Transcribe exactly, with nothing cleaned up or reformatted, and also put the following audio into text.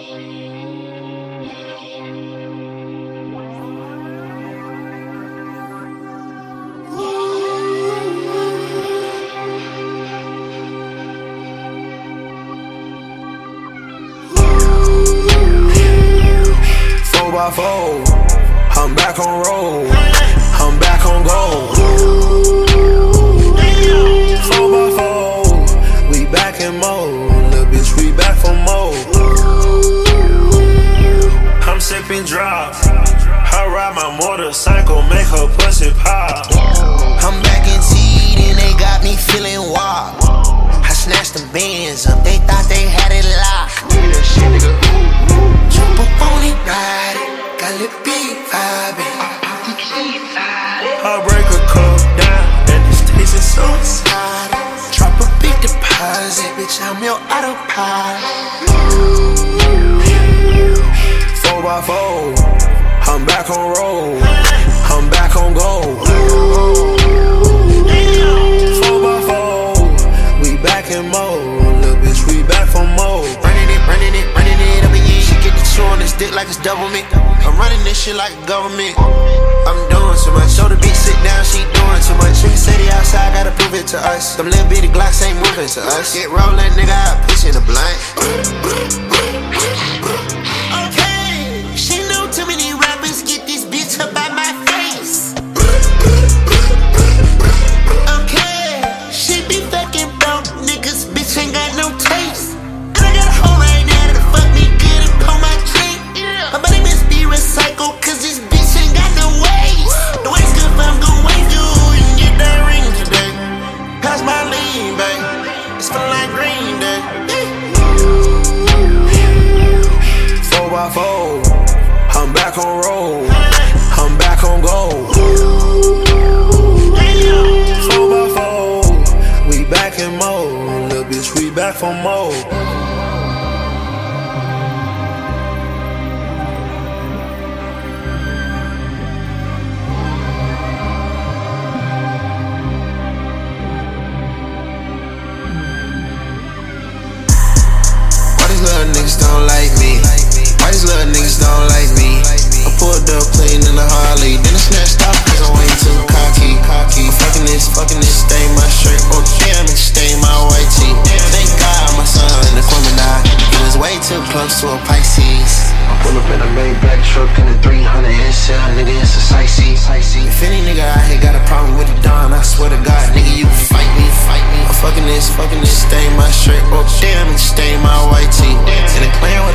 By four, I'm back on roll, I'm back on gold. Four by four, we back in mode, little bitch, we back for more. I'm sipping drop, I ride my motorcycle, make her pussy pop. I'm back in T, and they got me feeling wild. I snatched the bands up, they thought they had it locked. Jump up on it, ride it. Got it big vibing. I break a cup down and it's tasting so exciting. Drop a big deposit, bitch, I'm your autopilot. Four by four, I'm back on roll, I'm back on gold. Four by four, we back in mode, little bitch, we back for more. Running it, running it, running it up in you. She get the chew on this dick like it's double me. I'm running this shit like a government. I'm doing too much. So the bitch sit down, she doing too much. Nigga say they outside, gotta prove it to us. Them little bitty Glocks ain't moving to us. Get rollin', nigga, I pitch in the blunt. Okay, she know too many rappers get this bitch up by my face. Okay, she be fucking broke niggas, bitch ain't got no taste. And I got a hoe right now that'll fuck me good and pull my drink. Her body must be recycled, cause this bitch ain't got no waste. The waist good, but I'm gon' wait you and get that ring today. Pass my lean, babe. It's feeling like Green Day. Four by four, I'm back on roll, I'm back on gold. Four by four, we back in mode, little bitch, we back for more. Little niggas don't like me. Why these little niggas don't like me? I pulled up clean in the Harley, then I snatched off cause I'm way too cocky. Cocky, fucking this, fucking this, stain my shirt. Oh damn, it stain my white tee. Thank God my son in the Gemini, he was way too close to a Pisces. I pull up in a Maybach truck in a three hundred and sell, nigga, it's a sightsee. If any nigga out here got a problem with the Don, I swear to God, nigga, you can fight me, fight me. I'm fucking this, fucking this, stain my shirt. Oh damn, it stain my white tee. And they playing with